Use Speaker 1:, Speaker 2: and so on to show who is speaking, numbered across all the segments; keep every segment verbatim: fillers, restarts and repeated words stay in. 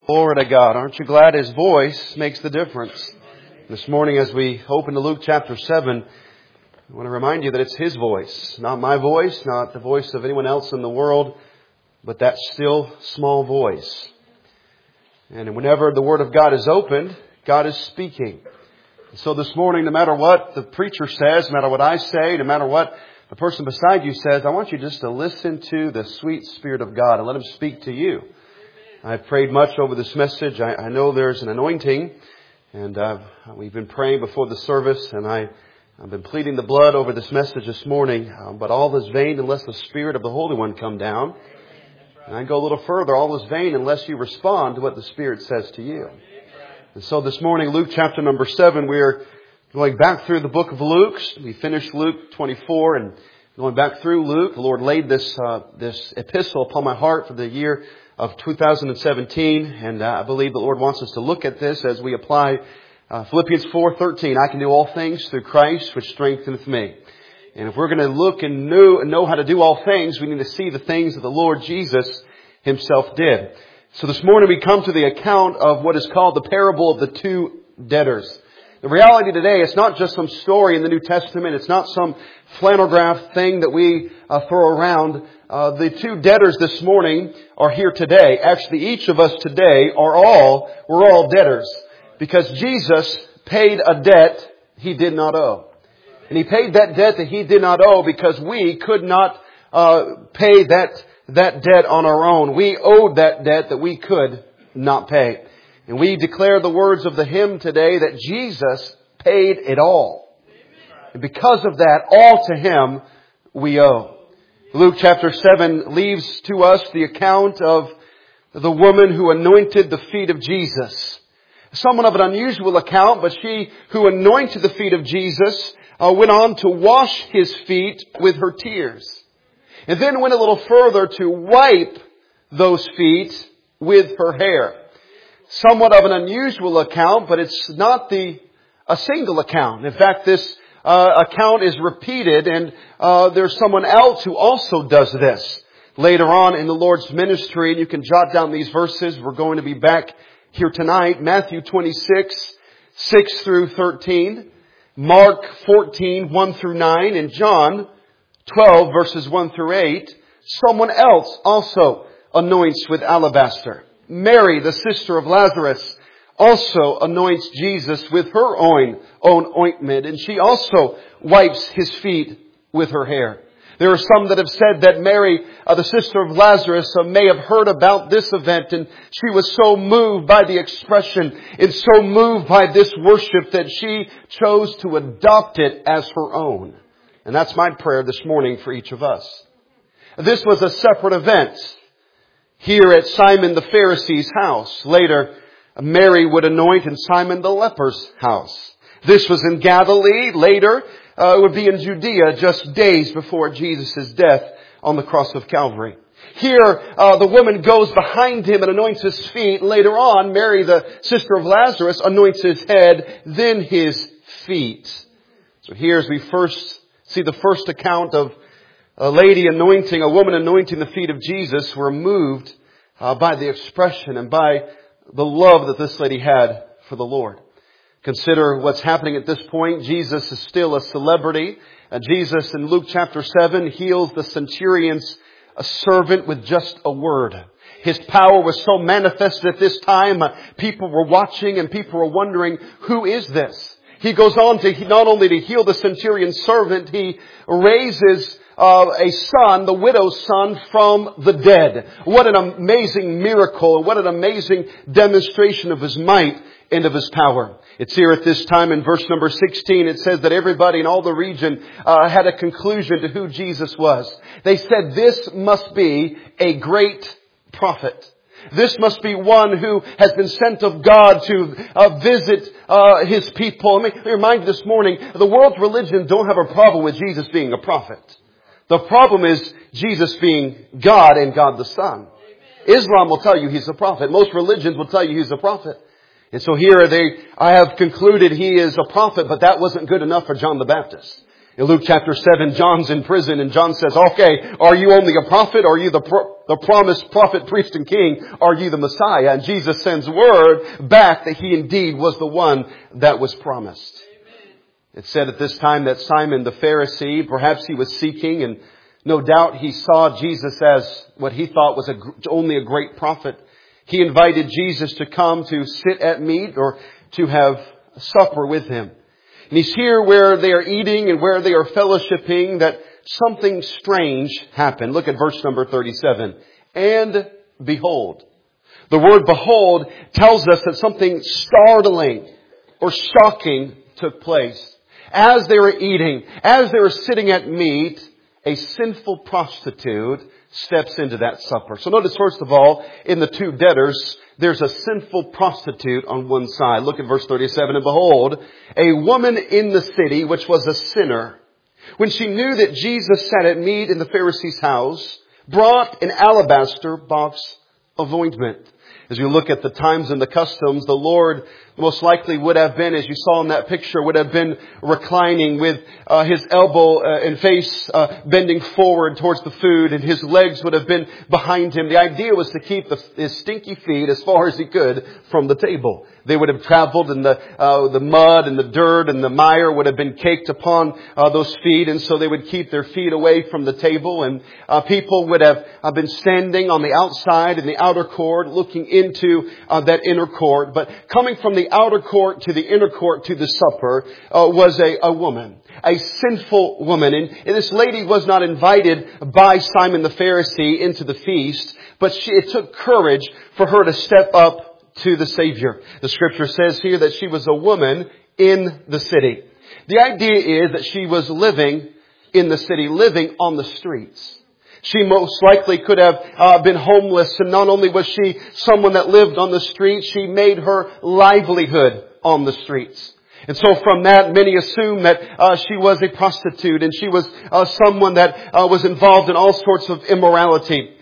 Speaker 1: Glory to God. Aren't you glad His voice makes the difference? This morning as we open to Luke chapter seven, I want to remind you that it's His voice. Not my voice, not the voice of anyone else in the world, but that still small voice. And whenever the Word of God is opened, God is speaking. So this morning, no matter what the preacher says, no matter what I say, no matter what the person beside you says, I want you just to listen to the sweet Spirit of God and let Him speak to you. I've prayed much over this message. I, I know there's an anointing, and uh, we've been praying before the service, and I, I've been pleading the blood over this message this morning. Um, but all is vain unless the Spirit of the Holy One come down. And I go a little further. All is vain unless you respond to what the Spirit says to you. And so this morning, Luke chapter number seven, we're going back through the book of Luke. We finished Luke twenty-four, and going back through Luke, the Lord laid this uh, this epistle upon my heart for the year of two thousand seventeen, and uh, I believe the Lord wants us to look at this as we apply uh, Philippians four thirteen. I can do all things through Christ, which strengtheneth me. And if we're going to look and know, know how to do all things, we need to see the things that the Lord Jesus Himself did. So this morning we come to the account of what is called the parable of the two debtors. The reality today, it's not just some story in the New Testament. It's not some flannel graph thing that we uh, throw around. Uh, the two debtors this morning are here today. Actually, each of us today are all, we're all debtors. Because Jesus paid a debt He did not owe. And He paid that debt that He did not owe because we could not uh, pay that, that debt on our own. We owed that debt that we could not pay. And we declare the words of the hymn today that Jesus paid it all. And because of that, all to Him we owe. Luke chapter seven leaves to us the account of the woman who anointed the feet of Jesus. Somewhat of an unusual account, but she who anointed the feet of Jesus uh, went on to wash His feet with her tears. And then went a little further to wipe those feet with her hair. Somewhat of an unusual account, but it's not the a single account. In fact, this uh, account is repeated, and uh, there's someone else who also does this later on in the Lord's ministry. And you can jot down these verses. We're going to be back here tonight. Matthew twenty-six, six through thirteen. Mark fourteen, one through nine. And John twelve, verses one through eight. Someone else also anoints with alabaster. Mary, the sister of Lazarus, also anoints Jesus with her own, own ointment, and she also wipes His feet with her hair. There are some that have said that Mary, uh, the sister of Lazarus, uh, may have heard about this event, and she was so moved by the expression and so moved by this worship that she chose to adopt it as her own. And that's my prayer this morning for each of us. This was a separate event here at Simon the Pharisee's house. Later, Mary would anoint in Simon the leper's house. This was in Galilee. Later, uh, it would be in Judea just days before Jesus' death on the cross of Calvary. Here, uh, the woman goes behind Him and anoints His feet. Later on, Mary, the sister of Lazarus, anoints His head, then His feet. So here as we first see the first account of a lady anointing, a woman anointing the feet of Jesus, were moved uh, by the expression and by the love that this lady had for the Lord. Consider what's happening at this point. Jesus is still a celebrity. And Jesus in Luke chapter seven heals the centurion's a servant with just a word. His power was so manifested at this time. Uh, people were watching and people were wondering, who is this? He goes on to not only to heal the centurion's servant, He raises Uh, a son, the widow's son, from the dead. What an amazing miracle. What an amazing demonstration of His might and of His power. It's here at this time in verse number sixteen. It says that everybody in all the region uh, had a conclusion to who Jesus was. They said, this must be a great prophet. This must be one who has been sent of God to uh, visit uh, His people. Let me remind you this morning, the world's religions don't have a problem with Jesus being a prophet. The problem is Jesus being God and God the Son. Islam will tell you He's a prophet. Most religions will tell you He's a prophet. And so here they, I have concluded He is a prophet, but that wasn't good enough for John the Baptist. In Luke chapter seven, John's in prison and John says, okay, are you only a prophet? Are you the, pro- the promised prophet, priest, and king? Are you the Messiah? And Jesus sends word back that he indeed was the one that was promised. Amen. It said at this time that Simon the Pharisee, perhaps he was seeking, and no doubt he saw Jesus as what he thought was a, only a great prophet. He invited Jesus to come to sit at meat or to have supper with him. And he's here where they are eating and where they are fellowshipping that something strange happened. Look at verse number thirty-seven. And behold. The word behold tells us that something startling or shocking took place. As they were eating, as they were sitting at meat, a sinful prostitute steps into that supper. So notice first of all, in the two debtors, there's a sinful prostitute on one side. Look at verse thirty-seven. And behold, a woman in the city, which was a sinner, when she knew that Jesus sat at meat in the Pharisee's house, brought an alabaster box of ointment. As you look at the times and the customs, the Lord most likely would have been, as you saw in that picture, would have been reclining with uh, his elbow uh, and face uh, bending forward towards the food, and his legs would have been behind him. The idea was to keep the, his stinky feet as far as he could from the table. They would have traveled, and the uh, the mud and the dirt and the mire would have been caked upon uh, those feet, and so they would keep their feet away from the table. And uh, people would have uh, been standing on the outside in the outer court, looking into uh, that inner court. But coming from the outer court to the inner court to the supper uh, was a, a woman, a sinful woman. And, and this lady was not invited by Simon the Pharisee into the feast, but she, it took courage for her to step up to the Savior. The scripture says here that she was a woman in the city. The idea is that she was living in the city, living on the streets. She most likely could have uh, been homeless, and not only was she someone that lived on the streets, she made her livelihood on the streets. And so from that, many assume that uh, she was a prostitute, and she was uh, someone that uh, was involved in all sorts of immorality.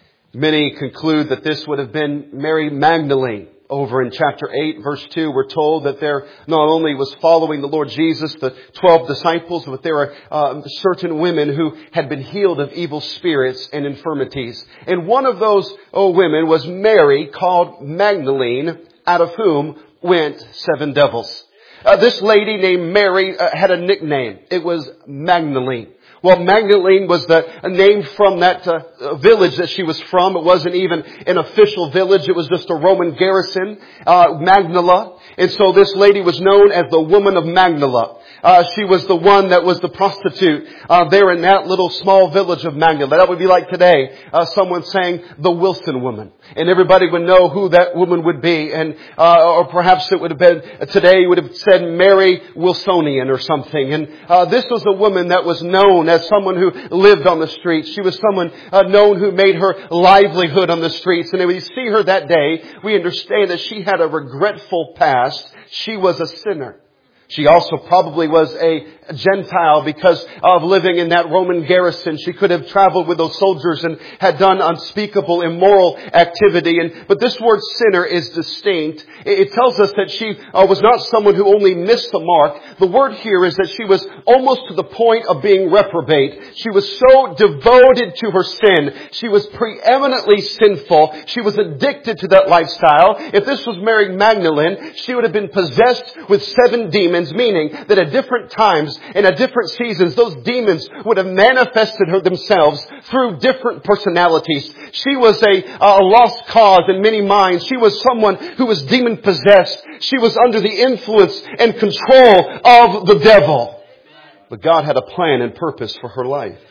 Speaker 1: Many conclude that this would have been Mary Magdalene. Over in chapter eight, verse two, we're told that there not only was following the Lord Jesus, the twelve disciples, but there were uh, certain women who had been healed of evil spirits and infirmities. And one of those oh, women was Mary, called Magdalene, out of whom went seven devils. Uh, this lady named Mary uh, had a nickname. It was Magdalene. Well, Magdalene was the name from that uh, village that she was from. It wasn't even an official village. It was just a Roman garrison, uh, Magdala. And so this lady was known as the woman of Magdala. Uh, she was the one that was the prostitute uh, there in that little small village of Magdala. That would be like today, uh, someone saying the Wilson woman. And everybody would know who that woman would be. And uh, or perhaps it would have been, today would have said Mary Wilsonian or something. And uh, this was a woman that was known as someone who lived on the streets. She was someone uh, known who made her livelihood on the streets. And when we see her that day, we understand that she had a regretful past. She was a sinner. She also probably was a Gentile because of living in that Roman garrison. She could have traveled with those soldiers and had done unspeakable immoral activity. And but this word sinner is distinct. It tells us that she uh, was not someone who only missed the mark. The word here is that she was almost to the point of being reprobate. She was so devoted to her sin. She was preeminently sinful. She was addicted to that lifestyle. If this was Mary Magdalene, she would have been possessed with seven demons, meaning that at different times and at different seasons, those demons would have manifested her themselves through different personalities. She was a, a lost cause in many minds. She was someone who was demon possessed. She was under the influence and control of the devil. But God had a plan and purpose for her life.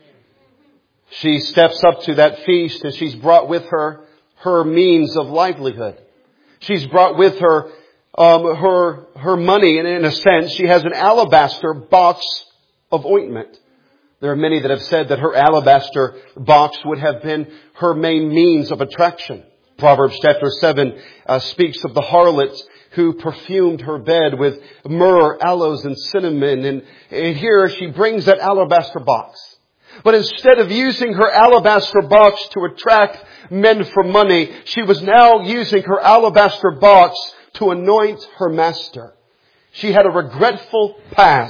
Speaker 1: She steps up to that feast and she's brought with her her means of livelihood. She's brought with her Um, her, her money, and in a sense, she has an alabaster box of ointment. There are many that have said that her alabaster box would have been her main means of attraction. Proverbs chapter seven uh, speaks of the harlots who perfumed her bed with myrrh, aloes, and cinnamon. And, and here she brings that alabaster box. But instead of using her alabaster box to attract men for money, she was now using her alabaster box to anoint her master. She had a regretful past,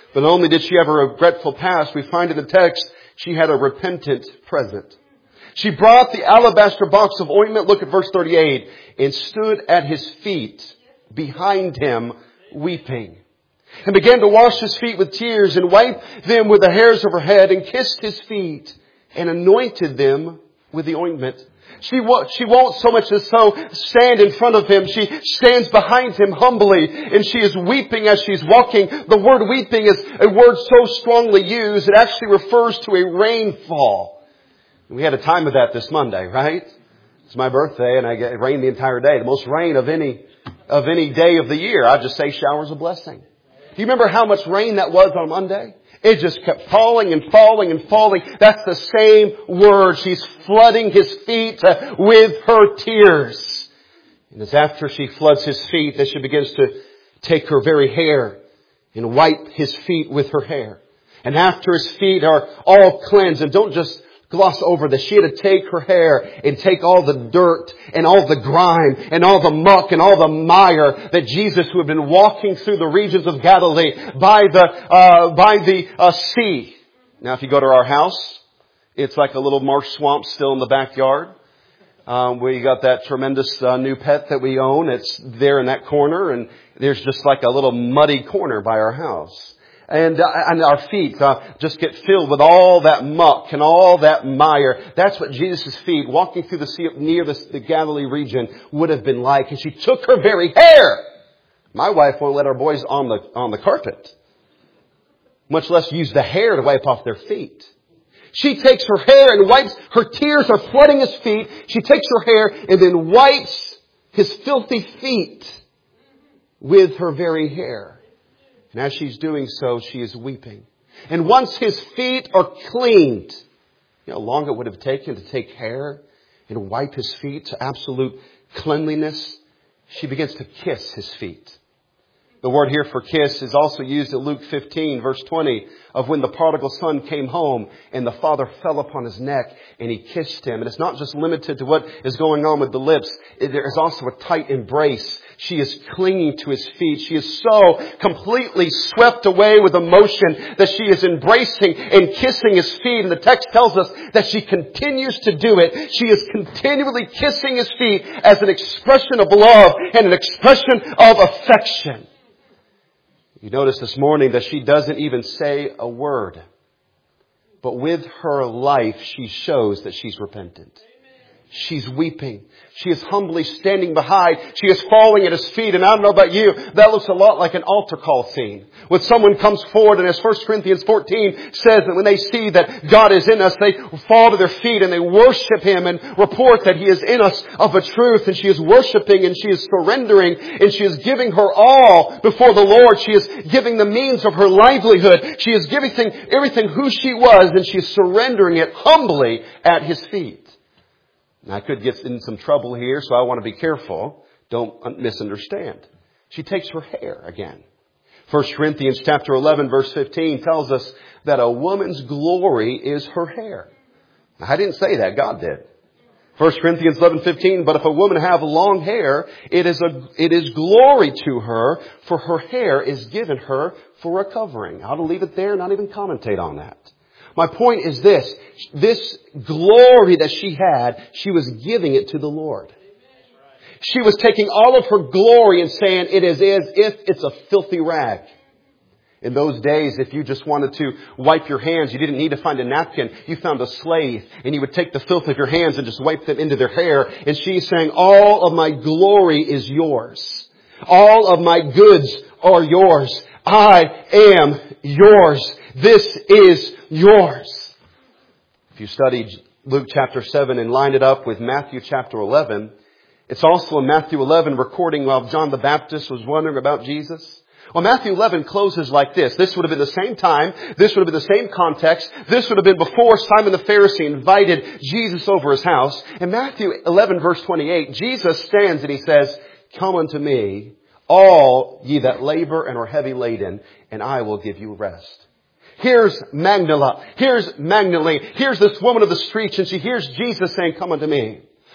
Speaker 1: But not only did she have a regretful past, we find in the text she had a repentant present. She brought the alabaster box of ointment, look at verse thirty-eight, and stood at his feet behind him weeping. And began to wash his feet with tears and wiped them with the hairs of her head and kissed his feet and anointed them with the ointment. She won't, she won't so much as so stand in front of him. She stands behind him humbly and she is weeping as she's walking. The word weeping is a word so strongly used. It actually refers to a rainfall. We had a time of that this Monday, right? It's my birthday and I get, it rained the entire day. The most rain of any, of any day of the year. I just say showers of blessing. Do you remember how much rain that was on Monday? It just kept falling and falling and falling. That's the same word. She's flooding his feet with her tears. And it's after she floods his feet that she begins to take her very hair and wipe his feet with her hair. And after his feet are all cleansed, and don't just gloss over this. She had to take her hair and take all the dirt and all the grime and all the muck and all the mire that Jesus, who had been walking through the regions of Galilee by the uh, by the uh, sea. Now, if you go to our house, it's like a little marsh swamp still in the backyard. Um, we got that tremendous uh, new pet that we own. It's there in that corner, and there's just like a little muddy corner by our house. And, uh, and our feet uh, just get filled with all that muck and all that mire. That's what Jesus' feet, walking through the sea near the, the Galilee region, would have been like. And she took her very hair. My wife won't let our boys on the on the carpet, much less use the hair to wipe off their feet. She takes her hair and wipes. Her tears are flooding his feet. She takes her hair and then wipes his filthy feet with her very hair. And as she's doing so, she is weeping. And once his feet are cleaned, you know how long it would have taken to take hair and wipe his feet to absolute cleanliness? She begins to kiss his feet. The word here for kiss is also used in Luke fifteen, verse twenty, of when the prodigal son came home and the father fell upon his neck and he kissed him. And it's not just limited to what is going on with the lips. There is also a tight embrace. She is clinging to his feet. She is so completely swept away with emotion that she is embracing and kissing his feet. And the text tells us that she continues to do it. She is continually kissing his feet as an expression of love and an expression of affection. You notice this morning that she doesn't even say a word. But with her life, she shows that she's repentant. She's weeping. She is humbly standing behind. She is falling at his feet. And I don't know about you, that looks a lot like an altar call scene. When someone comes forward, and as First Corinthians fourteen says, that when they see that God is in us, they fall to their feet and they worship Him and report that He is in us of a truth. And she is worshiping and she is surrendering and she is giving her all before the Lord. She is giving the means of her livelihood. She is giving everything who she was, and she is surrendering it humbly at His feet. Now, I could get in some trouble here, so I want to be careful. Don't misunderstand. She takes her hair again. First Corinthians chapter eleven, verse fifteen tells us that a woman's glory is her hair. Now, I didn't say that. God did. First Corinthians eleven fifteen, but if a woman have long hair, it is a it is glory to her, for her hair is given her for a covering. I'll leave it there and not even commentate on that. My point is this. This glory that she had, she was giving it to the Lord. She was taking all of her glory and saying it is as if it's a filthy rag. In those days, if you just wanted to wipe your hands, you didn't need to find a napkin. You found a slave, and you would take the filth of your hands and just wipe them into their hair. And she's saying, all of my glory is yours. All of my goods are yours. I am yours. This is yours. If you studied Luke chapter seven and lined it up with Matthew chapter eleven, it's also in Matthew eleven recording while John the Baptist was wondering about Jesus. Well, Matthew eleven closes like this. This would have been the same time. This would have been the same context. This would have been before Simon the Pharisee invited Jesus over his house. In Matthew eleven verse twenty-eight, Jesus stands and He says, "Come unto me, all ye that labor and are heavy laden, and I will give you rest." Here's Magdala. Here's Magdalene. Here's this woman of the streets, and she hears Jesus saying, "Come unto me.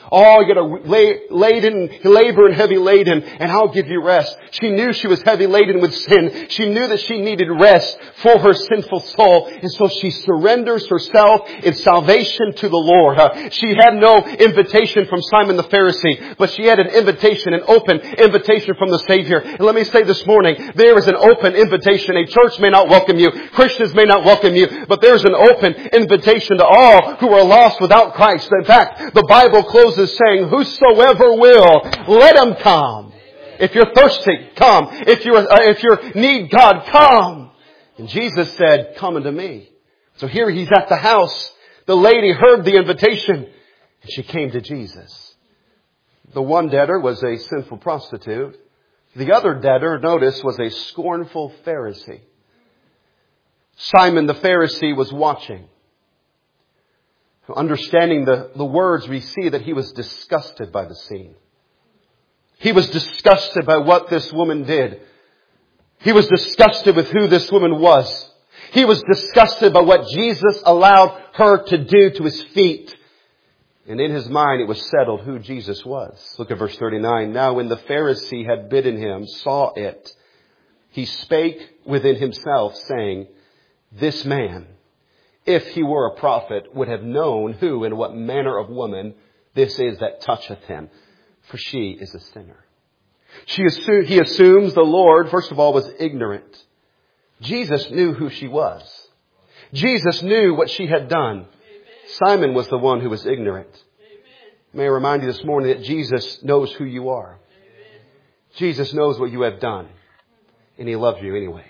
Speaker 1: Oh, you got to lay, laden, labor and heavy laden, and I'll give you rest. She knew she was heavy laden with sin. She knew that she needed rest for her sinful soul. And so she surrenders herself in salvation to the Lord. Uh, she had no invitation from Simon the Pharisee, but she had an invitation, an open invitation from the Savior. And let me say this morning, there is an open invitation. A church may not welcome you. Christians may not welcome you, but there's an open invitation to all who are lost without Christ. In fact, the Bible closes saying, whosoever will, let him come. If you're thirsty, come. If you uh, if you need God, come. And Jesus said, come unto me. So here he's at the house. The lady heard the invitation and she came to Jesus. The one debtor was a sinful prostitute. The other debtor, notice, was a scornful Pharisee. Simon the Pharisee was watching. Understanding the, the words, we see that he was disgusted by the scene. He was disgusted by what this woman did. He was disgusted with who this woman was. He was disgusted by what Jesus allowed her to do to his feet. And in his mind it was settled who Jesus was. Look at verse thirty-nine. Now when the Pharisee had bidden him, saw it, he spake within himself, saying, this man, if he were a prophet, would have known who and what manner of woman this is that toucheth him, for she is a sinner. She assu- he assumes the Lord, first of all, was ignorant. Jesus knew who she was. Jesus knew what she had done. Amen. Simon was the one who was ignorant. Amen. May I remind you this morning that Jesus knows who you are. Amen. Jesus knows what you have done. And he loves you anyways.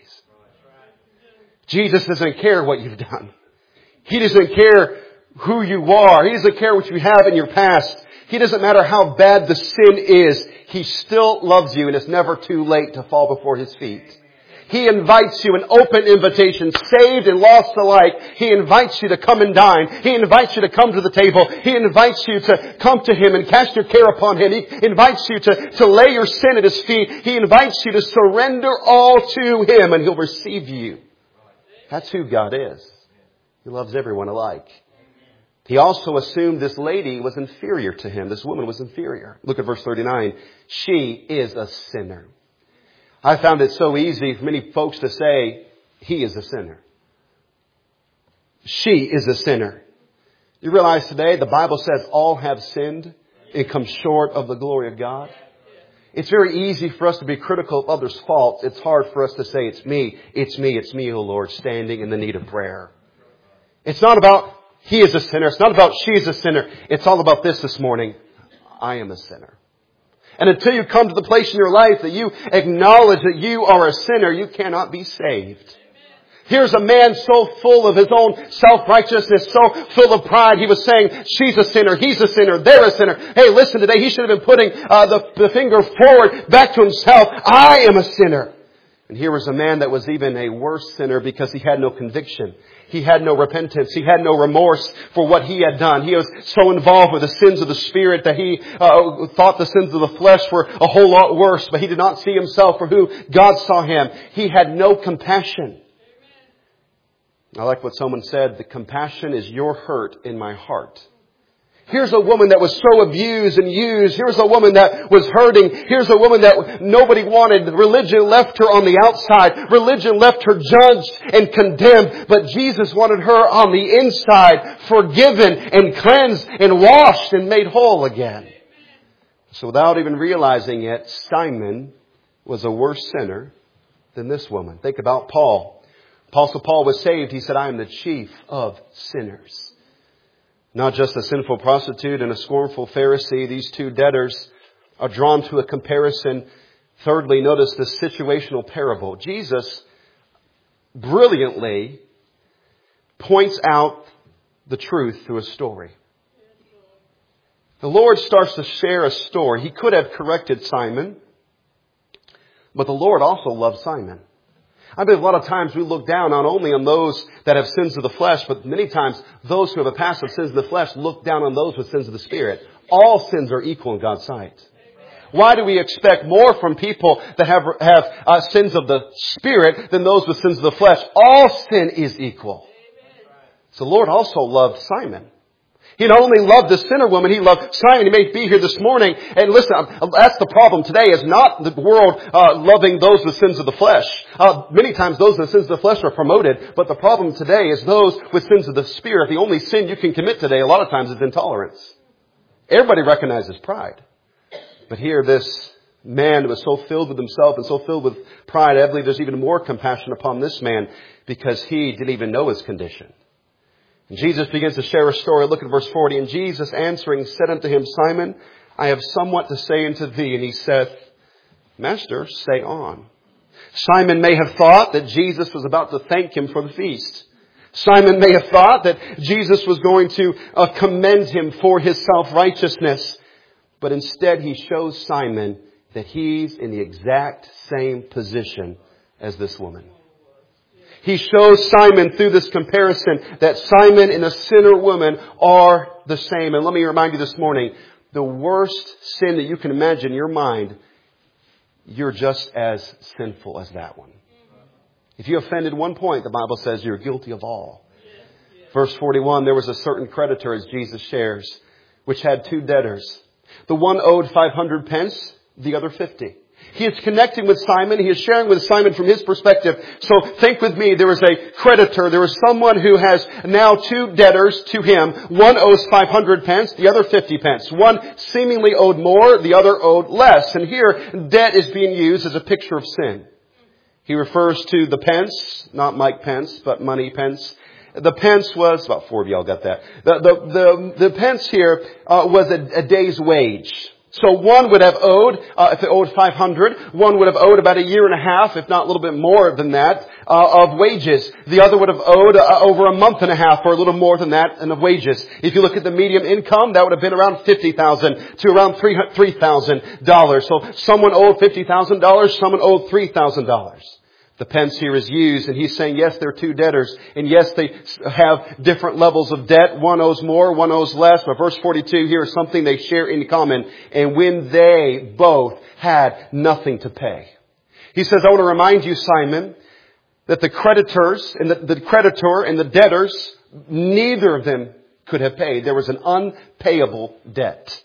Speaker 1: Jesus doesn't care what you've done. He doesn't care who you are. He doesn't care what you have in your past. He doesn't matter how bad the sin is. He still loves you, and it's never too late to fall before his feet. He invites you, an open invitation, saved and lost alike. He invites you to come and dine. He invites you to come to the table. He invites you to come to him and cast your care upon him. He invites you to, to lay your sin at his feet. He invites you to surrender all to him, and he'll receive you. That's who God is. He loves everyone alike. He also assumed this lady was inferior to him. This woman was inferior. Look at verse thirty-nine. She is a sinner. I found it so easy for many folks to say, he is a sinner. She is a sinner. You realize today the Bible says all have sinned and come short of the glory of God. It's very easy for us to be critical of others' faults. It's hard for us to say, it's me, it's me, it's me, O Lord, standing in the need of prayer. It's not about he is a sinner. It's not about she is a sinner. It's all about this this morning. I am a sinner. And until you come to the place in your life that you acknowledge that you are a sinner, you cannot be saved. Here's a man so full of his own self-righteousness, so full of pride. He was saying, she's a sinner, he's a sinner, they're a sinner. Hey, listen, today he should have been putting uh, the, the finger forward back to himself. I am a sinner. And here was a man that was even a worse sinner because he had no conviction. He had no repentance. He had no remorse for what he had done. He was so involved with the sins of the Spirit that he uh, thought the sins of the flesh were a whole lot worse. But he did not see himself for who God saw him. He had no compassion. I like what someone said, the compassion is your hurt in my heart. Here's a woman that was so abused and used. Here's a woman that was hurting. Here's a woman that nobody wanted. Religion left her on the outside. Religion left her judged and condemned. But Jesus wanted her on the inside, forgiven and cleansed and washed and made whole again. So without even realizing it, Simon was a worse sinner than this woman. Think about Paul. Apostle Paul was saved. He said, I am the chief of sinners. Not just a sinful prostitute and a scornful Pharisee. These two debtors are drawn to a comparison. Thirdly, notice the situational parable. Jesus brilliantly points out the truth through a story. The Lord starts to share a story. He could have corrected Simon, but the Lord also loves Simon. I believe a lot of times we look down not only on those that have sins of the flesh, but many times those who have a past of sins of the flesh look down on those with sins of the Spirit. All sins are equal in God's sight. Why do we expect more from people that have have uh, sins of the Spirit than those with sins of the flesh? All sin is equal. So the Lord also loved Simon. He not only loved the sinner woman, he loved Simon. He may be here this morning. And listen, that's the problem today, is not the world uh, loving those with sins of the flesh. Uh, many times those with sins of the flesh are promoted. But the problem today is those with sins of the Spirit. The only sin you can commit today, a lot of times, is intolerance. Everybody recognizes pride. But here this man was so filled with himself and so filled with pride, I believe there's even more compassion upon this man because he didn't even know his condition. And Jesus begins to share a story. Look at verse forty. And Jesus answering said unto him, Simon, I have somewhat to say unto thee. And he saith, Master, say on. Simon may have thought that Jesus was about to thank him for the feast. Simon may have thought that Jesus was going to uh, commend him for his self-righteousness. But instead he shows Simon that he's in the exact same position as this woman. He shows Simon through this comparison that Simon and a sinner woman are the same. And let me remind you this morning, the worst sin that you can imagine in your mind, you're just as sinful as that one. If you offended one point, the Bible says you're guilty of all. Verse forty-one, there was a certain creditor, as Jesus shares, which had two debtors. The one owed five hundred pence, the other fifty. He is connecting with Simon. He is sharing with Simon from his perspective. So think with me, there is a creditor. There is someone who has now two debtors to him. One owes five hundred pence, the other fifty pence. One seemingly owed more, the other owed less. And here, debt is being used as a picture of sin. He refers to the pence, not Mike Pence, but money pence. The pence was, about four of y'all got that. The, the, the, the pence here uh, was a, a day's wage. So one would have owed, uh, if they owed five hundred, one would have owed about a year and a half, if not a little bit more than that, uh, of wages. The other would have owed uh, over a month and a half or a little more than that and of wages. If you look at the median income, that would have been around fifty thousand dollars to around three thousand dollars. So someone owed fifty thousand dollars, someone owed three thousand dollars. The pence here is used, and he's saying, yes, they're two debtors, and yes, they have different levels of debt. One owes more, one owes less. But verse forty-two here is something they share in common. And when they both had nothing to pay. He says, I want to remind you, Simon, that the creditors and the, the creditor and the debtors, neither of them could have paid. There was an unpayable debt.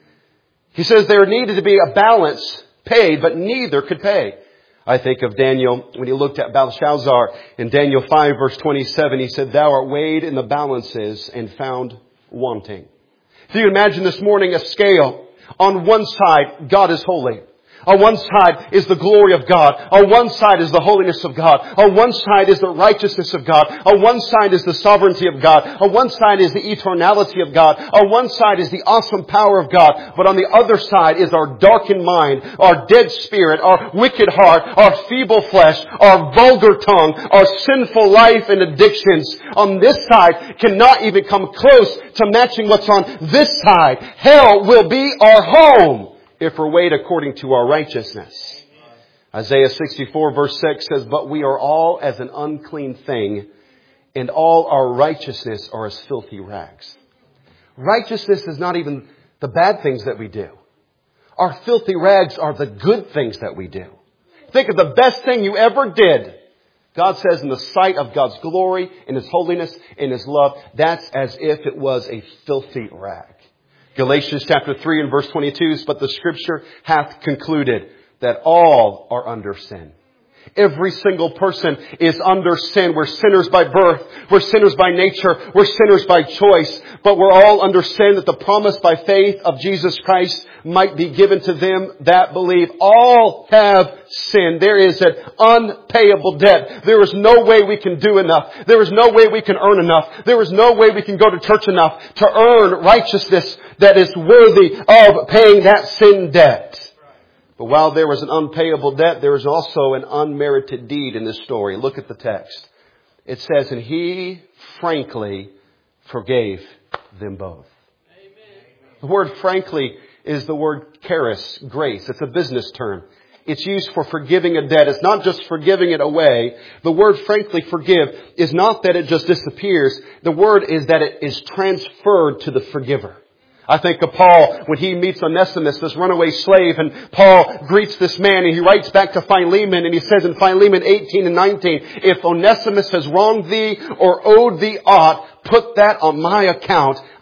Speaker 1: He says there needed to be a balance paid, but neither could pay. I think of Daniel when he looked at Belshazzar in Daniel five verse twenty-seven. He said, thou art weighed in the balances and found wanting. So you imagine this morning a scale. On one side, God is holy. On one side is the glory of God. On one side is the holiness of God. On one side is the righteousness of God. On one side is the sovereignty of God. On one side is the eternality of God. On one side is the awesome power of God. But on the other side is our darkened mind, our dead spirit, our wicked heart, our feeble flesh, our vulgar tongue, our sinful life and addictions. On this side cannot even come close to matching what's on this side. Hell will be our home if we're weighed according to our righteousness. Isaiah sixty-four verse six says, but we are all as an unclean thing, and all our righteousness are as filthy rags. Righteousness is not even the bad things that we do. Our filthy rags are the good things that we do. Think of the best thing you ever did. God says in the sight of God's glory, in His holiness, in His love, that's as if it was a filthy rag. Galatians chapter three and verse twenty-two, but the Scripture hath concluded that all are under sin. Every single person is under sin. We're sinners by birth. We're sinners by nature. We're sinners by choice. But we're all under sin, that the promise by faith of Jesus Christ might be given to them that believe. All have sinned. There is an unpayable debt. There is no way we can do enough. There is no way we can earn enough. There is no way we can go to church enough to earn righteousness that is worthy of paying that sin debt. But while there was an unpayable debt, there is also an unmerited deed in this story. Look at the text. It says, and He frankly forgave them both. Amen. The word frankly is the word charis, grace. It's a business term. It's used for forgiving a debt. It's not just forgiving it away. The word frankly forgive is not that it just disappears. The word is that it is transferred to the forgiver. I think of Paul when he meets Onesimus, this runaway slave, and Paul greets this man and he writes back to Philemon and he says in Philemon eighteen and nineteen, if Onesimus has wronged thee or owed thee aught, put that on my account.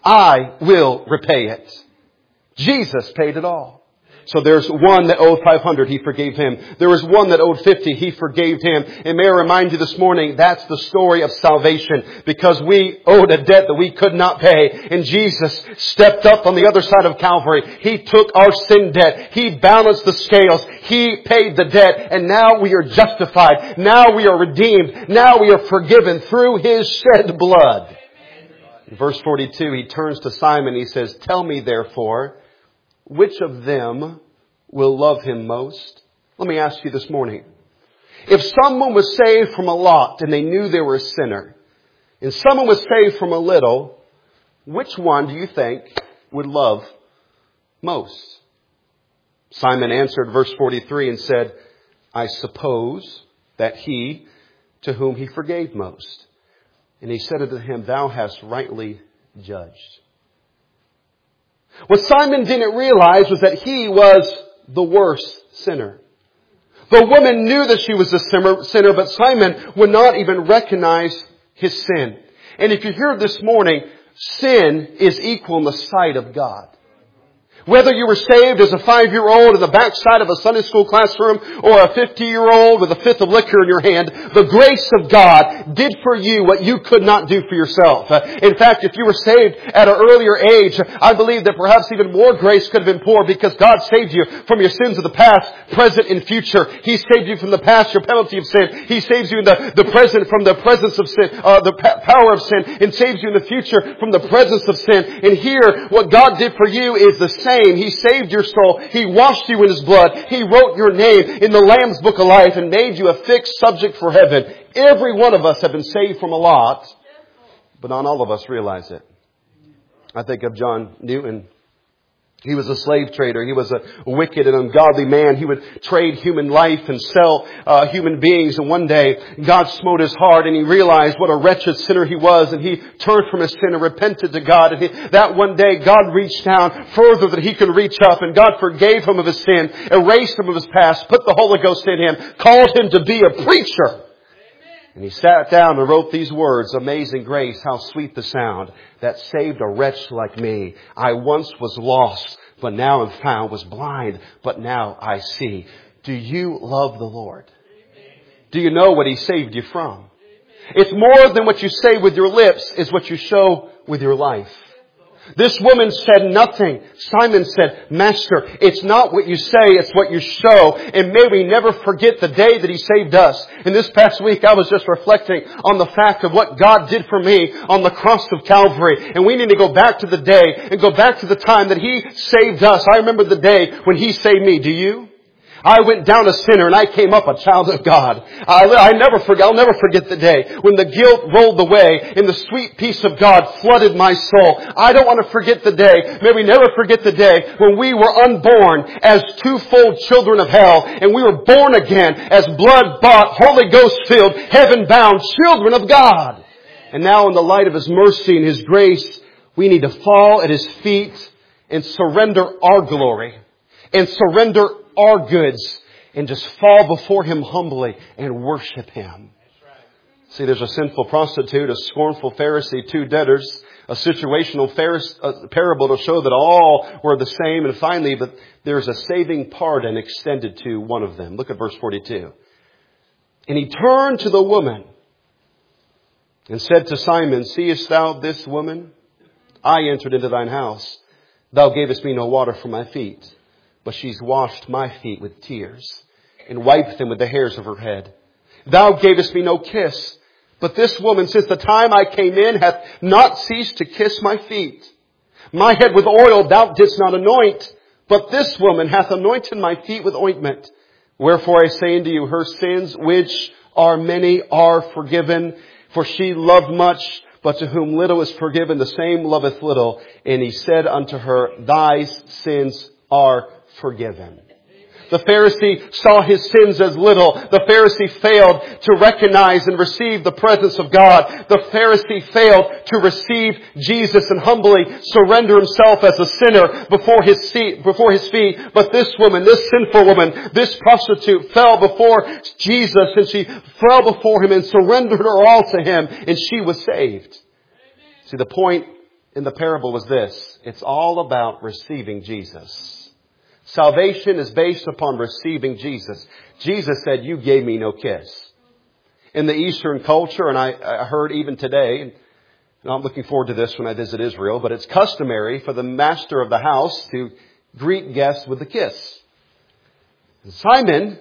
Speaker 1: I will repay it. Jesus paid it all. So there's one that owed five hundred, He forgave him. There was one that owed fifty, He forgave him. And may I remind you this morning, that's the story of salvation. Because we owed a debt that we could not pay. And Jesus stepped up on the other side of Calvary. He took our sin debt. He balanced the scales. He paid the debt. And now we are justified. Now we are redeemed. Now we are forgiven through His shed blood. In verse forty-two, He turns to Simon. He says, tell me therefore, which of them will love Him most? Let me ask you this morning. If someone was saved from a lot and they knew they were a sinner, and someone was saved from a little, which one do you think would love most? Simon answered, verse forty-three, and said, I suppose that he to whom He forgave most. And He said unto him, thou hast rightly judged. What Simon didn't realize was that he was the worst sinner. The woman knew that she was a sinner, but Simon would not even recognize his sin. And if you're here this morning, sin is equal in the sight of God. Whether you were saved as a five-year-old in the backside of a Sunday school classroom or a fifty-year-old with a fifth of liquor in your hand, the grace of God did for you what you could not do for yourself. In fact, if you were saved at an earlier age, I believe that perhaps even more grace could have been poured because God saved you from your sins of the past, present, and future. He saved you from the past, your penalty of sin. He saves you in the, the present from the presence of sin, uh, the pa- power of sin, and saves you in the future from the presence of sin. And here, what God did for you is the same. He saved your soul. He washed you in His blood. He wrote your name in the Lamb's Book of Life and made you a fixed subject for heaven. Every one of us have been saved from a lot, but not all of us realize it. I think of John Newton. He was a slave trader. He was a wicked and ungodly man. He would trade human life and sell uh, human beings. And one day, God smote his heart and he realized what a wretched sinner he was. And he turned from his sin and repented to God. And he, that one day, God reached down further than he could reach up. And God forgave him of his sin, erased him of his past, put the Holy Ghost in him, called him to be a preacher. And he sat down and wrote these words, amazing grace, how sweet the sound that saved a wretch like me. I once was lost, but now am found, was blind, but now I see. Do you love the Lord? Do you know what He saved you from? It's more than what you say with your lips, it's what you show with your life. This woman said nothing. Simon said, Master, it's not what you say, it's what you show. And may we never forget the day that He saved us. And this past week I was just reflecting on the fact of what God did for me on the cross of Calvary. And we need to go back to the day and go back to the time that He saved us. I remember the day when He saved me. Do you? I went down a sinner and I came up a child of God. I, I never forget, I'll never forget the day when the guilt rolled away and the sweet peace of God flooded my soul. I don't want to forget the day. May we never forget the day when we were unborn as twofold children of hell and we were born again as blood-bought, Holy Ghost-filled, heaven-bound children of God. And now in the light of His mercy and His grace, we need to fall at His feet and surrender our glory and surrender our goods and just fall before Him humbly and worship Him. See, there's a sinful prostitute, a scornful Pharisee, two debtors, a situational Pharisee, a parable to show that all were the same. And finally, but there's a saving pardon extended to one of them. Look at verse forty-two. And He turned to the woman and said to Simon, seest thou this woman? I entered into thine house. Thou gavest me no water for my feet, but she's washed my feet with tears and wiped them with the hairs of her head. Thou gavest me no kiss, but this woman, since the time I came in, hath not ceased to kiss my feet. My head with oil thou didst not anoint, but this woman hath anointed my feet with ointment. Wherefore I say unto you, her sins, which are many, are forgiven. For she loved much, but to whom little is forgiven, the same loveth little. And He said unto her, thy sins are forgiven. The Pharisee saw his sins as little. The Pharisee failed to recognize and receive the presence of God. The Pharisee failed to receive Jesus and humbly surrender himself as a sinner before his feet, before his feet. But this woman, this sinful woman, this prostitute fell before Jesus and she fell before Him and surrendered her all to Him and she was saved. See, the point in the parable was this. It's all about receiving Jesus. Salvation is based upon receiving Jesus. Jesus said, you gave me no kiss. In the Eastern culture, and I, I heard even today, and I'm looking forward to this when I visit Israel, but it's customary for the master of the house to greet guests with a kiss. And Simon,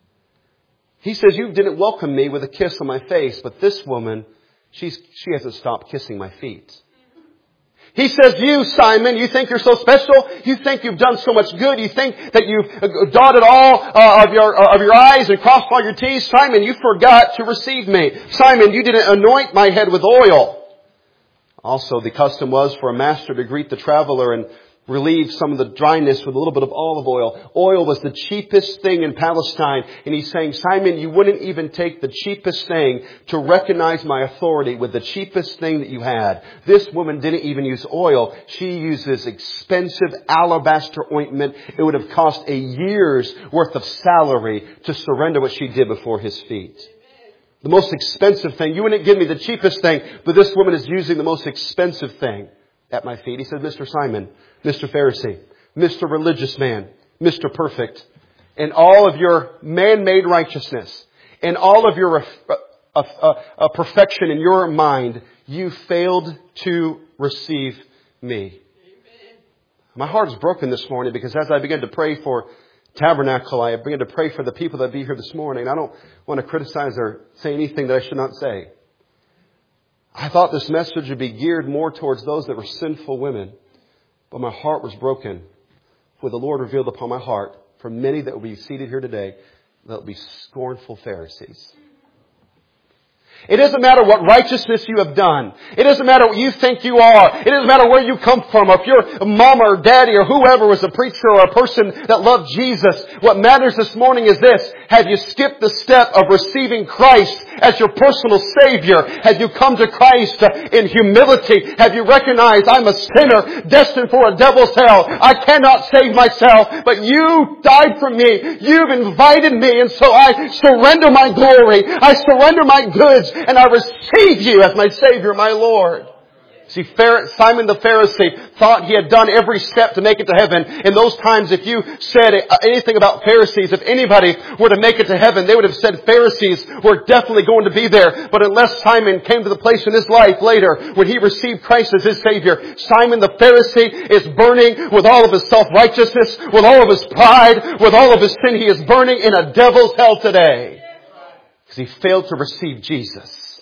Speaker 1: he says, you didn't welcome me with a kiss on my face, but this woman, she's, she hasn't stopped kissing my feet. He says, you, Simon, you think you're so special? You think you've done so much good? You think that you've dotted all uh, of your uh, of your I's and crossed all your T's? Simon, you forgot to receive me. Simon, you didn't anoint my head with oil. Also, the custom was for a master to greet the traveler and relieve some of the dryness with a little bit of olive oil. Oil was the cheapest thing in Palestine. And he's saying, Simon, you wouldn't even take the cheapest thing to recognize my authority with the cheapest thing that you had. This woman didn't even use oil. She uses expensive alabaster ointment. It would have cost a year's worth of salary to surrender what she did before his feet. The most expensive thing. You wouldn't give me the cheapest thing, but this woman is using the most expensive thing at my feet. He said, Mister Simon, Mister Pharisee, Mister Religious Man, Mister Perfect, in all of your man-made righteousness, in all of your uh, uh, uh, perfection in your mind, you failed to receive me. Amen. My heart is broken this morning because as I began to pray for Tabernacle, I began to pray for the people that be here this morning. I don't want to criticize or say anything that I should not say. I thought this message would be geared more towards those that were sinful women. But my heart was broken for the Lord revealed upon my heart for many that will be seated here today that will be scornful Pharisees. It doesn't matter what righteousness you have done. It doesn't matter what you think you are. It doesn't matter where you come from. Or if your mama or daddy or whoever was a preacher or a person that loved Jesus. What matters this morning is this. Have you skipped the step of receiving Christ as your personal Savior? Have you come to Christ in humility? Have you recognized I'm a sinner destined for a devil's hell? I cannot save myself, but you died for me. You've invited me, and so I surrender my glory. I surrender my goods. And I receive you as my Savior, my Lord. See, Simon the Pharisee thought he had done every step to make it to heaven. In those times, if you said anything about Pharisees, if anybody were to make it to heaven, they would have said Pharisees were definitely going to be there. But unless Simon came to the place in his life later when he received Christ as his Savior, Simon the Pharisee is burning with all of his self-righteousness, with all of his pride, with all of his sin. He is burning in a devil's hell today. Because he failed to receive Jesus.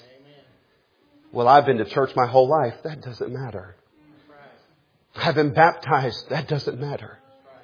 Speaker 1: Well, I've been to church my whole life. That doesn't matter. I've been baptized. That doesn't matter.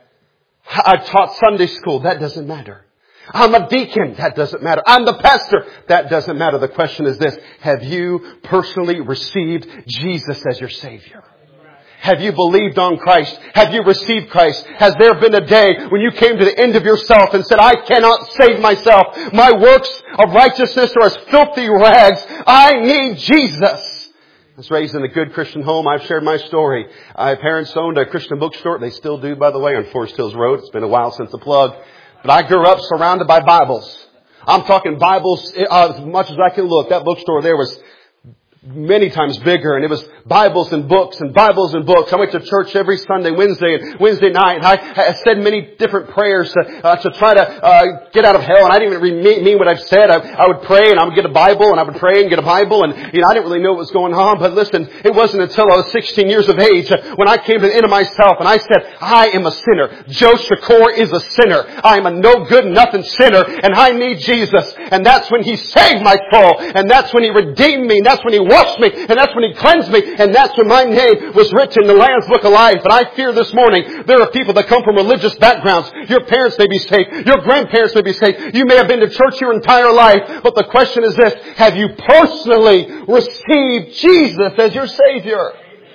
Speaker 1: I've taught Sunday school. That doesn't matter. I'm a deacon. That doesn't matter. I'm the pastor. That doesn't matter. The question is this. Have you personally received Jesus as your Savior? Have you believed on Christ? Have you received Christ? Has there been a day when you came to the end of yourself and said, I cannot save myself. My works of righteousness are as filthy rags. I need Jesus. I was raised in a good Christian home. I've shared my story. My parents owned a Christian bookstore. They still do, by the way, on Forest Hills Road. It's been a while since the plug. But I grew up surrounded by Bibles. I'm talking Bibles uh, as much as I can look. That bookstore there was many times bigger, and it was Bibles and books and Bibles and books. I went to church every Sunday, Wednesday, and Wednesday night. And I, I said many different prayers to, uh, to try to uh, get out of hell. And I didn't even re- mean what I've said. I, I would pray, and I would get a Bible, and I would pray and get a Bible, and you know I didn't really know what was going on. But listen, it wasn't until I was sixteen years of age when I came to the end of myself, and I said, I am a sinner. Joe Shakor is a sinner. I am a no good nothing sinner, and I need Jesus. And that's when He saved my soul, and that's when He redeemed me, and that's when He washed me, and that's when He cleansed me, and that's when my name was written in the Lamb's Book of Life. And I fear this morning there are people that come from religious backgrounds. Your parents may be saved. Your grandparents may be saved. You may have been to church your entire life. But the question is this: have you personally received Jesus as your Savior?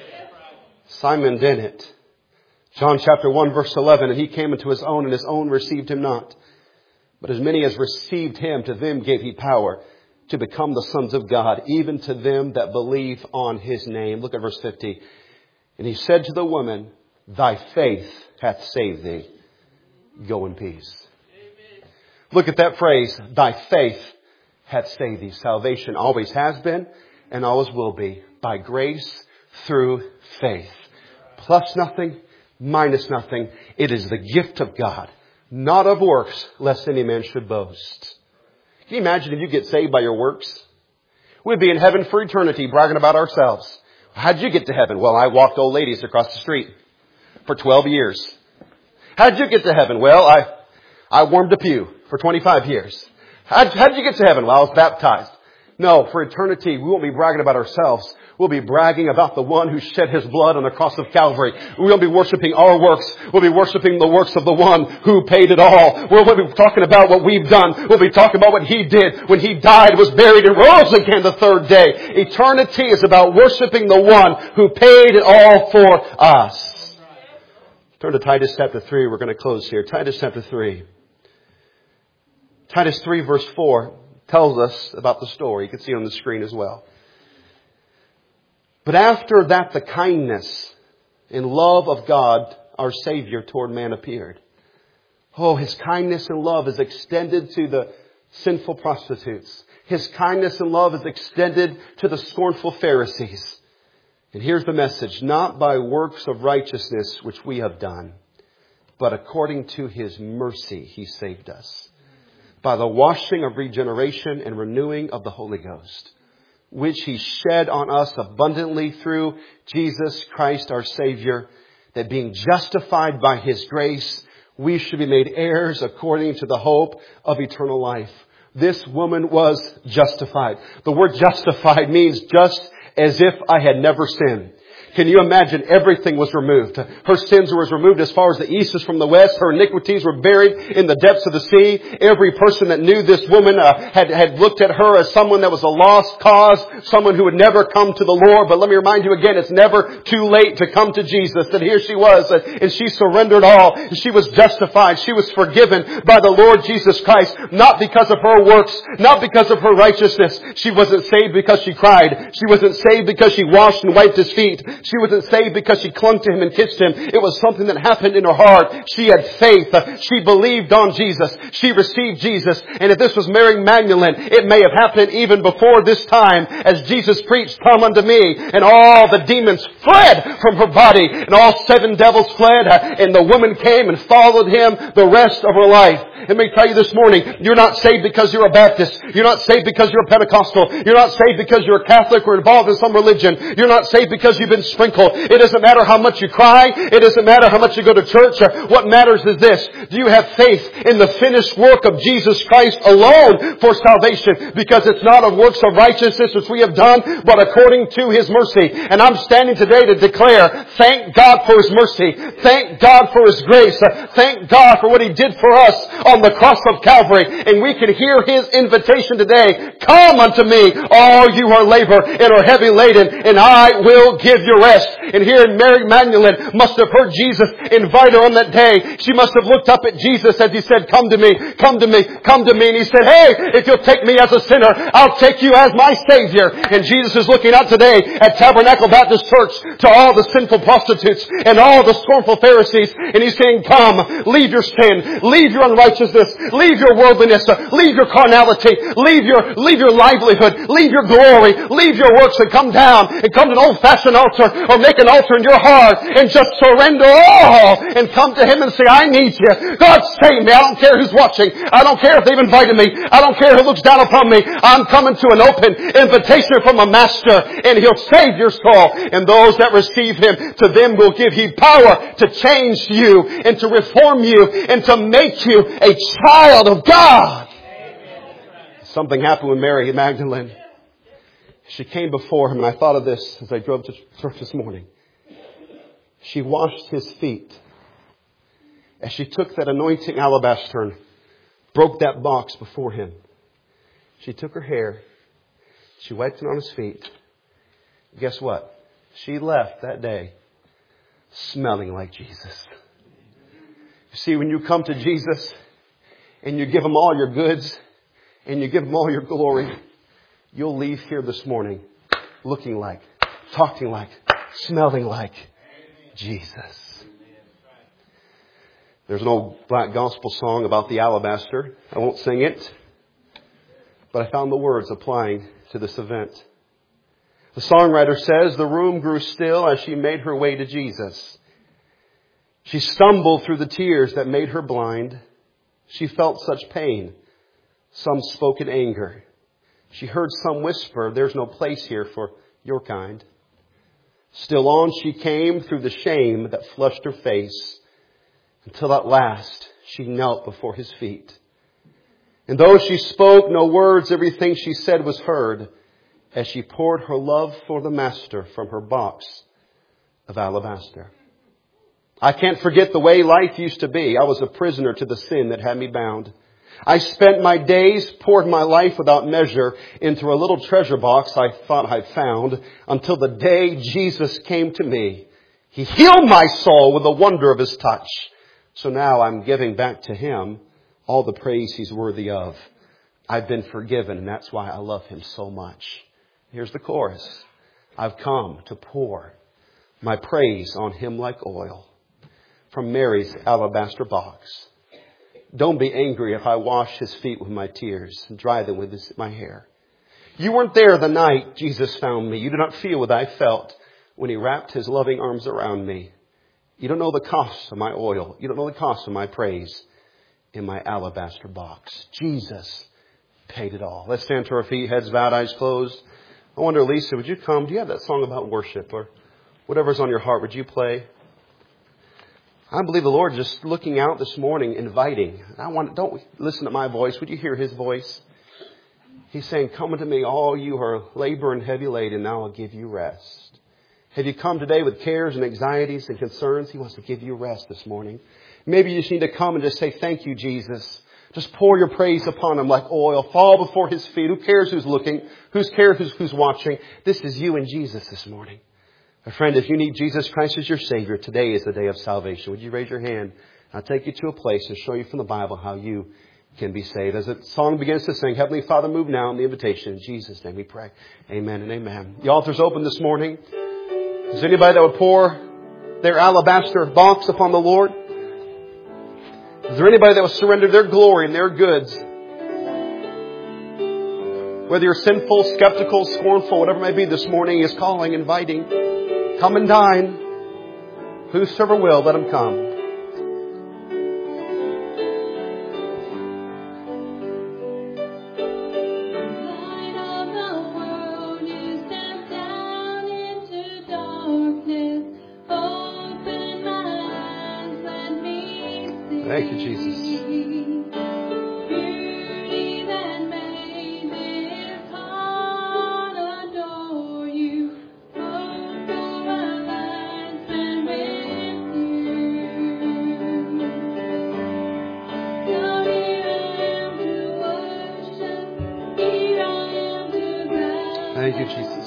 Speaker 1: Simon didn't. John chapter one verse eleven, and He came into His own, and His own received Him not. But as many as received Him, to them gave He power to become the sons of God, even to them that believe on His name. Look at verse fifty. And He said to the woman, thy faith hath saved thee. Go in peace. Amen. Look at that phrase. Thy faith hath saved thee. Salvation always has been and always will be by grace through faith. Plus nothing, minus nothing. It is the gift of God, not of works, lest any man should boast. Can you imagine if you get saved by your works? We'd be in heaven for eternity bragging about ourselves. How'd you get to heaven? Well, I walked old ladies across the street for twelve years. How'd you get to heaven? Well, I, I warmed a pew for twenty-five years. How'd, how'd you get to heaven? Well, I was baptized. No, for eternity, we won't be bragging about ourselves. We'll be bragging about the one who shed His blood on the cross of Calvary. We won't be worshiping our works. We'll be worshiping the works of the one who paid it all. We'll be talking about what we've done. We'll be talking about what He did when He died, was buried, and rose again the third day. Eternity is about worshiping the one who paid it all for us. Turn to Titus chapter three. We're going to close here. Titus chapter three. Titus three verse four tells us about the story. You can see it on the screen as well. But after that, the kindness and love of God, our Savior, toward man appeared. Oh, His kindness and love is extended to the sinful prostitutes. His kindness and love is extended to the scornful Pharisees. And here's the message. Not by works of righteousness which we have done, but according to His mercy He saved us, by the washing of regeneration and renewing of the Holy Ghost, which He shed on us abundantly through Jesus Christ our Savior, that being justified by His grace, we should be made heirs according to the hope of eternal life. This woman was justified. The word justified means just as if I had never sinned. Can you imagine? Everything was removed. Her sins were removed as far as the east is from the west. Her iniquities were buried in the depths of the sea. Every person that knew this woman uh, had, had looked at her as someone that was a lost cause, someone who would never come to the Lord. But let me remind you again, it's never too late to come to Jesus. That here she was, uh, and she surrendered all. And she was justified. She was forgiven by the Lord Jesus Christ, not because of her works, not because of her righteousness. She wasn't saved because she cried. She wasn't saved because she washed and wiped His feet. She wasn't saved because she clung to Him and kissed Him. It was something that happened in her heart. She had faith. She believed on Jesus. She received Jesus. And if this was Mary Magdalene, it may have happened even before this time, as Jesus preached, "Come unto me." And all the demons fled from her body. And all seven devils fled. And the woman came and followed Him the rest of her life. Let me tell you this morning, you're not saved because you're a Baptist. You're not saved because you're a Pentecostal. You're not saved because you're a Catholic or involved in some religion. You're not saved because you've been sprinkled. It doesn't matter how much you cry. It doesn't matter how much you go to church. What matters is this. Do you have faith in the finished work of Jesus Christ alone for salvation? Because it's not of works of righteousness which we have done, but according to His mercy. And I'm standing today to declare, thank God for His mercy. Thank God for His grace. Thank God for what He did for us on the cross of Calvary. And we can hear His invitation today. Come unto me, all you who are labor and are heavy laden, and I will give you rest. And here Mary Magdalene must have heard Jesus invite her on that day. She must have looked up at Jesus as He said, "Come to me, come to me, come to me." And He said, "Hey, if you'll take me as a sinner, I'll take you as my Savior." And Jesus is looking out today at Tabernacle Baptist Church to all the sinful prostitutes and all the scornful Pharisees. And He's saying, come, leave your sin, leave your unrighteousness, leave your worldliness, leave your carnality, leave your, leave your livelihood, leave your glory, leave your works, and come down and come to an old-fashioned altar, or make an altar in your heart and just surrender all and come to Him and say, "I need you. God, save me. I don't care who's watching. I don't care if they've invited me. I don't care who looks down upon me. I'm coming to an open invitation from a Master, and He'll save your soul. And those that receive Him, to them will give He power to change you and to reform you and to make you a child of God." Something happened with Mary Magdalene. She came before Him, and I thought of this as I drove to church this morning. She washed His feet. As she took that anointing alabaster and broke that box before Him, she took her hair, she wiped it on His feet. Guess what? She left that day smelling like Jesus. You see, when you come to Jesus and you give Him all your goods and you give Him all your glory, you'll leave here this morning looking like, talking like, smelling like Jesus. There's an old black gospel song about the alabaster. I won't sing it, but I found the words applying to this event. The songwriter says the room grew still as she made her way to Jesus. She stumbled through the tears that made her blind. She felt such pain. Some spoke in anger. She heard some whisper, there's no place here for your kind. Still on she came through the shame that flushed her face, until at last she knelt before His feet. And though she spoke no words, everything she said was heard as she poured her love for the Master from her box of alabaster. I can't forget the way life used to be. I was a prisoner to the sin that had me bound. I spent my days, poured my life without measure into a little treasure box I thought I'd found, until the day Jesus came to me. He healed my soul with the wonder of His touch. So now I'm giving back to Him all the praise He's worthy of. I've been forgiven, and that's why I love Him so much. Here's the chorus. I've come to pour my praise on Him like oil from Mary's alabaster box. Don't be angry if I wash His feet with my tears and dry them with his, my hair. You weren't there the night Jesus found me. You do not feel what I felt when He wrapped His loving arms around me. You don't know the cost of my oil. You don't know the cost of my praise in my alabaster box. Jesus paid it all. Let's stand to our feet, heads bowed, eyes closed. I wonder, Lisa, would you come? Do you have that song about worship or whatever's on your heart? Would you play? I believe the Lord just looking out this morning, inviting. I want, don't listen to my voice. Would you hear His voice? He's saying, come unto me, all you who are labor and heavy laden, and I will give you rest. Have you come today with cares and anxieties and concerns? He wants to give you rest this morning. Maybe you just need to come and just say, thank you, Jesus. Just pour your praise upon Him like oil. Fall before His feet. Who cares who's looking? Who cares who's, who's watching? This is you and Jesus this morning. My friend, if you need Jesus Christ as your Savior, today is the day of salvation. Would you raise your hand? I'll take you to a place and show you from the Bible how you can be saved. As the song begins to sing, Heavenly Father, move now in the invitation. In Jesus' name we pray. Amen and amen. The altar's open this morning. Is there anybody that would pour their alabaster box upon the Lord? Is there anybody that will surrender their glory and their goods? Whether you're sinful, skeptical, scornful, whatever it may be this morning, He is calling, inviting. Come and dine. Whosoever will, let him come. Thank you, Jesus. Thank you, Jesus.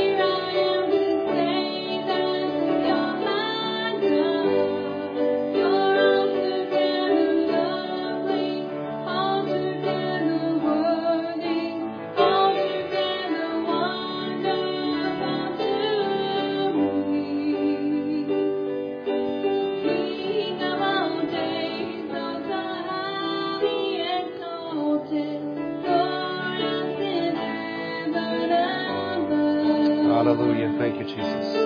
Speaker 1: Hallelujah. Thank you, Jesus.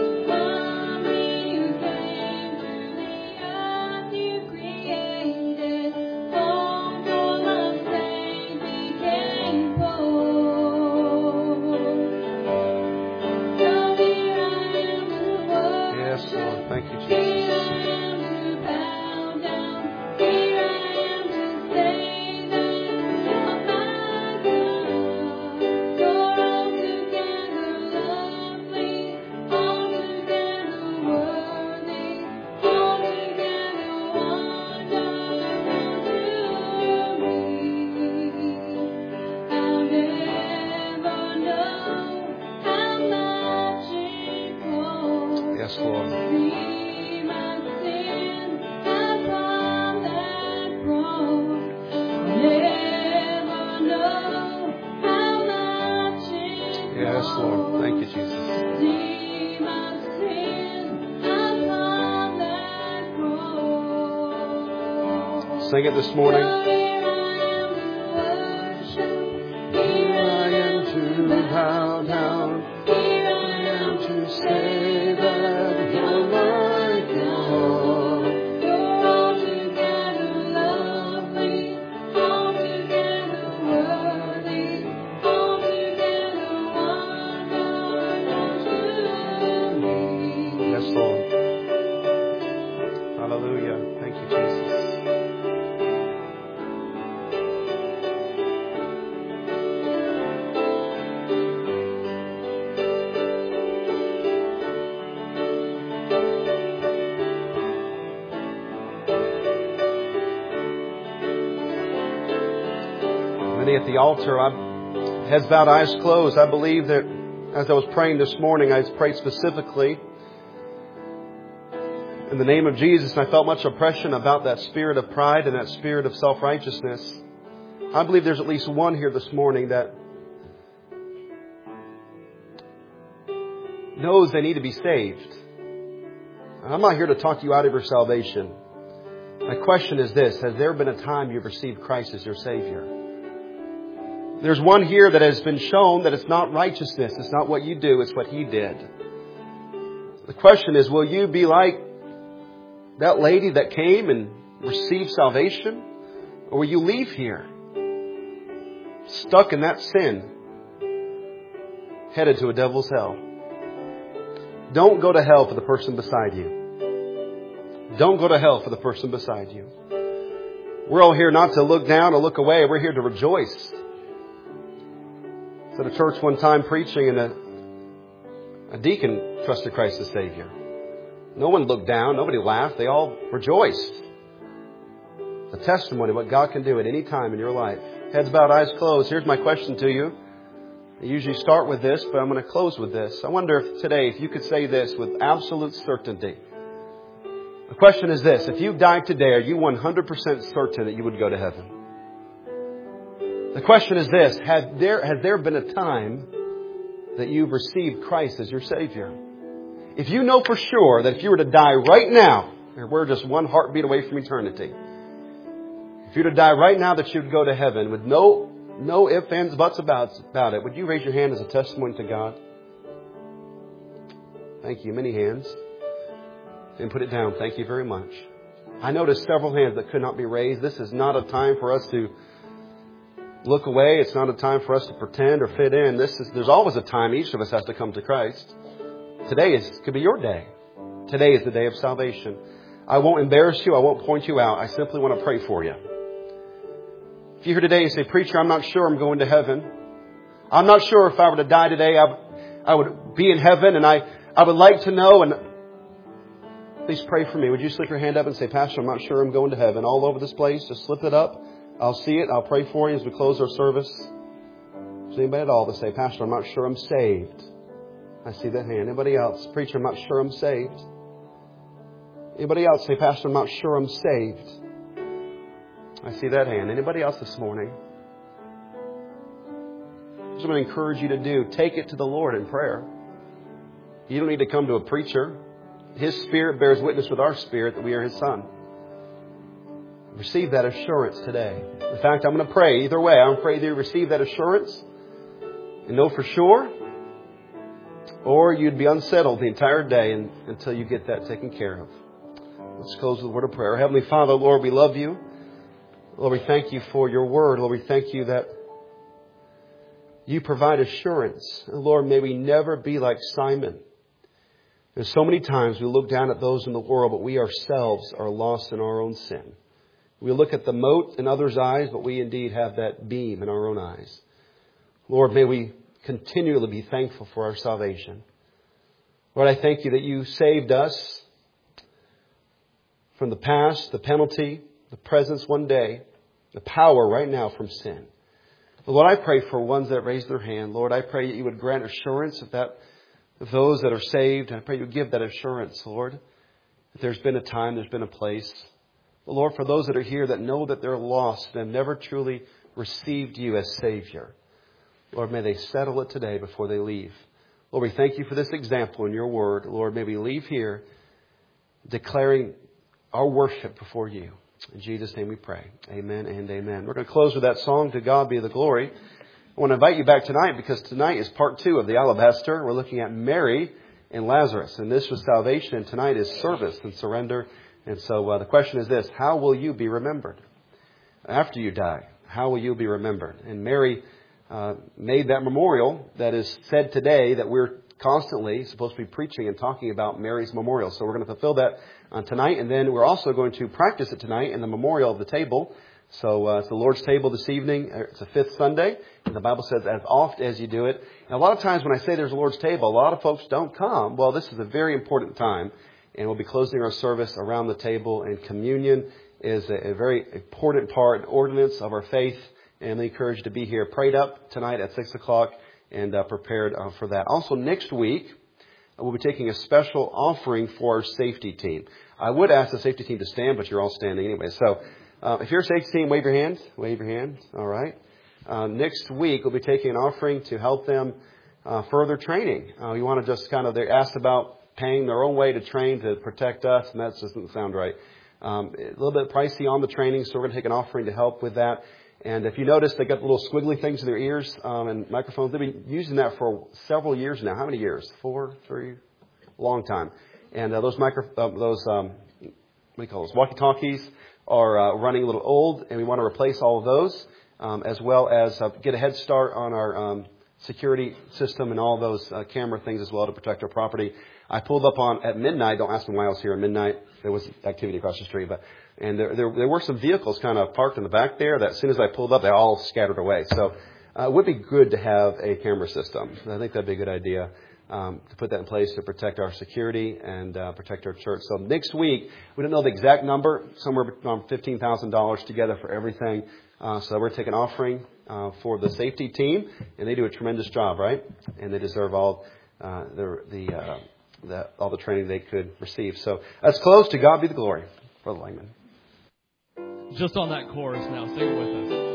Speaker 1: Yes, Lord. Thank you, Jesus. Yes, Lord. Yes, Lord. Thank you, Jesus. Sing it this morning. Here I am to bow down. say that you're my God.
Speaker 2: You're altogether lovely, altogether worthy, altogether wonderful to me.
Speaker 1: Yes, Lord. Hallelujah. Thank you, Jesus. Many at the altar, I'm heads bowed, eyes closed. I believe that as I was praying this morning, I prayed specifically in the name of Jesus, and I felt much oppression about that spirit of pride and that spirit of self-righteousness. I believe there's at least one here this morning that knows they need to be saved. I'm not here to talk you out of your salvation. My question is this: has there been a time you've received Christ as your Savior? There's one here that has been shown that it's not righteousness. It's not what you do. It's what He did. The question is, will you be like that lady that came and received salvation? Or will you leave here stuck in that sin, headed to a devil's hell? Don't go to hell for the person beside you. Don't go to hell for the person beside you. We're all here not to look down or look away. We're here to rejoice. At a church one time preaching, and a, a deacon trusted Christ as Savior. No one looked down. Nobody laughed. They all rejoiced. The testimony of what God can do at any time in your life. Heads bowed, eyes closed. Here's my question to you. I usually start with this, but I'm going to close with this. I wonder if today, if you could say this with absolute certainty. The question is this: if you died today, are you one hundred percent certain that you would go to heaven? The question is this: has there, has there been a time that you've received Christ as your Savior? If you know for sure that if you were to die right now, we're just one heartbeat away from eternity. If you were to die right now that you'd go to heaven with no, no ifs, ands, buts about, about it, would you raise your hand as a testimony to God? Thank you. Many hands. And put it down. Thank you very much. I noticed several hands that could not be raised. This is not a time for us to look away. It's not a time for us to pretend or fit in. This is, there's always a time each of us has to come to Christ. Today is could be your day. Today is the day of salvation. I won't embarrass you. I won't point you out. I simply want to pray for you. If you're here today and say, "Preacher, I'm not sure I'm going to heaven. I'm not sure if I were to die today, I, I would be in heaven, and I, I would like to know." And please pray for me. Would you slip your hand up and say, "Pastor, I'm not sure I'm going to heaven." All over this place, just slip it up. I'll see it. I'll pray for you as we close our service. Is anybody at all to say, "Pastor, I'm not sure I'm saved"? I see that hand. Anybody else? "Preacher, I'm not sure I'm saved." Anybody else say, "Pastor, I'm not sure I'm saved"? I see that hand. Anybody else this morning? Here's what I encourage you to do. Take it to the Lord in prayer. You don't need to come to a preacher. His Spirit bears witness with our spirit that we are His Son. Receive that assurance today. In fact, I'm going to pray either way. I'm afraid you receive that assurance and know for sure, or you'd be unsettled the entire day and, until you get that taken care of. Let's close with a word of prayer. Heavenly Father, Lord, we love you. Lord, we thank you for your word. Lord, we thank you that you provide assurance. And Lord, may we never be like Simon. There's so many times we look down at those in the world, but we ourselves are lost in our own sin. We look at the mote in others' eyes, but we indeed have that beam in our own eyes. Lord, may we continually be thankful for our salvation. Lord, I thank you that you saved us from the past, the penalty, the presence one day, the power right now from sin. Lord, I pray for ones that raise their hand. Lord, I pray that you would grant assurance of that, of those that are saved. I pray you would give that assurance, Lord. If there's been a time, there's been a place. But Lord, for those that are here that know that they're lost and have never truly received you as Savior, Lord, may they settle it today before they leave. Lord, we thank you for this example in your word. Lord, may we leave here declaring our worship before you. In Jesus' name we pray. Amen and amen. We're going to close with that song, "To God Be the Glory." I want to invite you back tonight because tonight is part two of the Alabaster. We're looking at Mary and Lazarus. And this was salvation, and tonight is service and surrender. And so uh, the question is this: how will you be remembered after you die? How will you be remembered? And Mary uh, made that memorial that is said today, that we're constantly supposed to be preaching and talking about Mary's memorial. So we're going to fulfill that uh, tonight, and then we're also going to practice it tonight in the memorial of the table. So uh, it's the Lord's table this evening. It's the fifth Sunday, and the Bible says, as oft as you do it. And a lot of times when I say there's a Lord's table, a lot of folks don't come. Well, this is a very important time, and we'll be closing our service around the table, and communion is a, a very important part, an ordinance of our faith, and we encourage you to be here prayed up tonight at six o'clock and uh, prepared uh, for that. Also, next week, we'll be taking a special offering for our safety team. I would ask the safety team to stand, but you're all standing anyway. So uh, if you're a safety team, wave your hand. Wave your hand. All right. Uh, next week, we'll be taking an offering to help them uh, further training. Uh, you want to just kind of, they're asked about paying their own way to train to protect us, and that just doesn't sound right. Um, a little bit pricey on the training, so we're going to take an offering to help with that. And if you notice, they got little squiggly things in their ears um, and microphones. They've been using that for several years now. How many years? Four, three, long time. And uh, those micro, uh, those um, what do you call those? Walkie-talkies are uh, running a little old, and we want to replace all of those, um, as well as uh, get a head start on our um, security system and all those uh, camera things as well to protect our property. I pulled up on at midnight. Don't ask me why I was here at midnight. There was activity across the street, but and there there, there were some vehicles kind of parked in the back there. That as soon as I pulled up, they all scattered away. So uh, it would be good to have a camera system. I think that'd be a good idea um, to put that in place to protect our security and uh, protect our church. So next week, we don't know the exact number. Somewhere around fifteen thousand dollars together for everything. Uh, so we're taking offering uh, for the safety team, and they do a tremendous job, right? And they deserve all uh, the the. Uh, The, all the training they could receive. So let's close. To God be the glory. Brother Langman.
Speaker 3: Just on that chorus now, sing it with us.